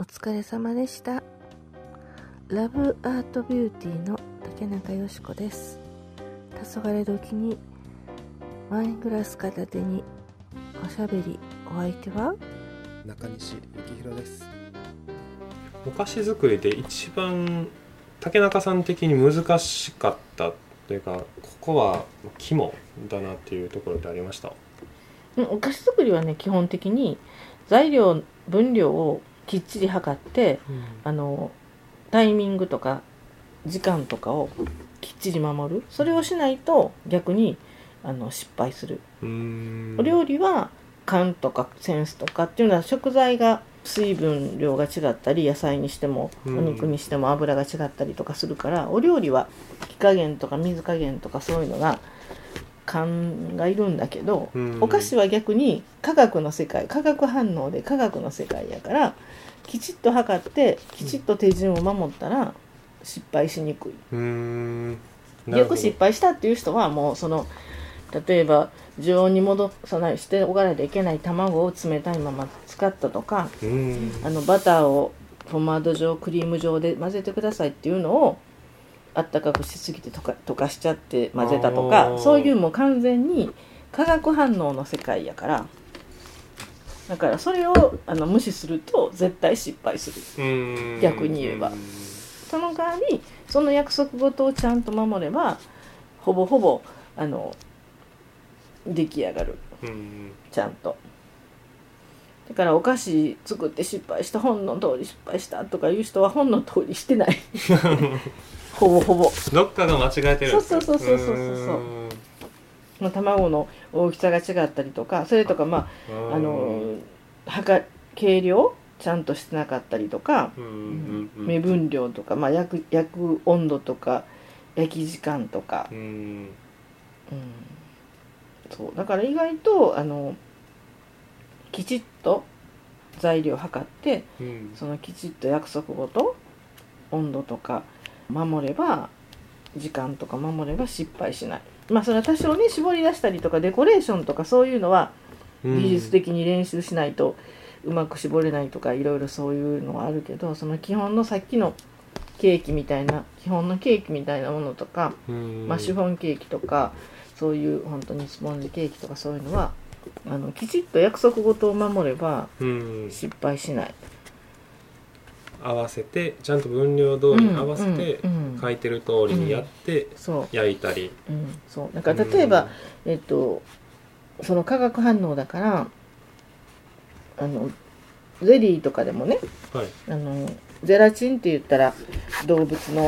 お疲れ様でした。ラブアートビューティーの竹中よし子です。黄昏時にワイングラス片手におしゃべり、お相手は中西幸宏です。 お菓子作りで一番竹中さん的に難しかったというか、ここは肝だなっていうところでありました？ お菓子作りはね、基本的に材料分量をきっちり測って、タイミングとか時間とかをきっちり守る。それをしないと逆に失敗する。お料理は勘とかセンスとかっていうのは、食材が水分量が違ったり、野菜にしてもお肉にしても油が違ったりとかするから、お料理は火加減とか水加減とかそういうのが勘がいるんだけど、お菓子は逆に化学の世界、化学反応で化学の世界やから、きちっと測ってきちっと手順を守ったら失敗しにくい。よく失敗したっていう人は、もう例えば常温に戻さないしておかないといけない卵を冷たいまま使ったとか、バターをポマード状クリーム状で混ぜてくださいっていうのをあったかくしすぎて溶かしちゃって混ぜたとか、そういうもう完全に化学反応の世界やから、だからそれを無視すると絶対失敗する。逆に言えばその代わりその約束事をちゃんと守ればほぼほぼ出来上がる。ちゃんと。だからお菓子作って失敗した、本の通り失敗したとかいう人は本の通りしてないほぼほぼどっかが間違えてるんですか？ そう。卵の大きさが違ったりとか、それとか計量ちゃんとしてなかったりとか、目分量とか、焼く温度とか焼き時間とか、そうだから意外ときちっと材料測って、そのきちっと約束事、温度とか守れば、時間とか守れば失敗しない。それは多少ね、絞り出したりとかデコレーションとかそういうのは技術的に練習しないとうまく絞れないとか、いろいろそういうのはあるけど、その基本のさっきのケーキみたいな、基本のケーキみたいなものとか、シフォンケーキとか、そういう本当にスポンジケーキとかそういうのはきちっと約束事を守れば失敗しない。 合わせてちゃんと分量通りに合わせて、書いてる通りにやって、焼いたり、 そうだから例えば、その化学反応だからゼリーとかでもね、ゼラチンって言ったら動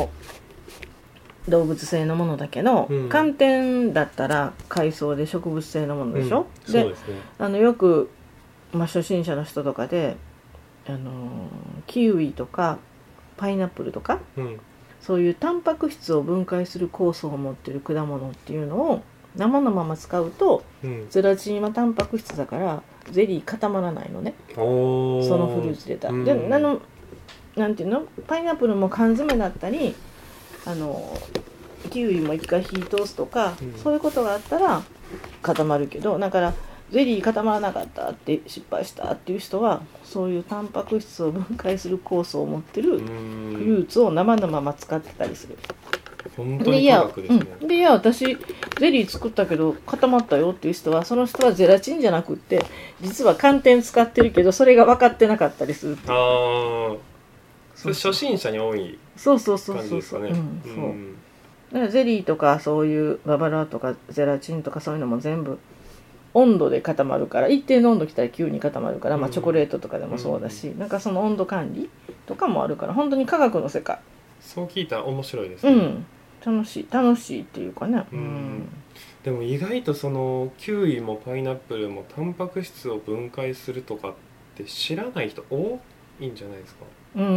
物性のものだけど、寒天だったら海藻で植物性のものでしょ。 そうですね。 よく、初心者の人とかでキウイとかパイナップルとか、そういうタンパク質を分解する酵素を持っている果物っていうのを生のまま使うと、ゼラチンはタンパク質だからゼリー固まらないのね。そのフルーツででなんていうの、パイナップルも缶詰だったりキウイも一回火通すとか、そういうことがあったら固まるけど、だからゼリー固まらなかったって失敗したっていう人は、そういうタンパク質を分解する酵素を持ってるフルーツを生のまま使ってたりする。 本当に科学ですね。 いや私ゼリー作ったけど固まったよっていう人は、その人はゼラチンじゃなくって実は寒天使ってるけど、それが分かってなかったりするっていう。 それ初心者に多い感じですかね。 だからゼリーとかそういうババラとかゼラチンとかそういうのも全部温度で固まるから、一定の温度来たら急に固まるから、チョコレートとかでもそうだし、なんかその温度管理とかもあるから、本当に科学の世界。 そう聞いたら面白いですね。 楽しいっていうかね。 でも意外とそのキウイもパイナップルもタンパク質を分解するとかって知らない人多いんじゃないですか？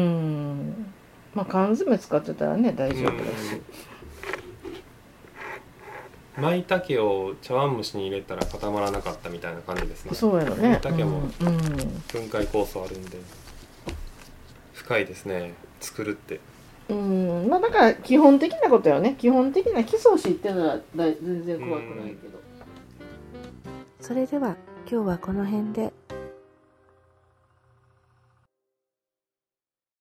缶詰使ってたらね大丈夫だし、 舞茸を茶碗蒸しに入れたら固まらなかったみたいな感じですね。 そうやろね。 舞茸も分解酵素あるんで、深いですね、作るって。 だから基本的なことよね。基本的な基礎を知ってたら全然怖くないけど。それでは今日はこの辺で。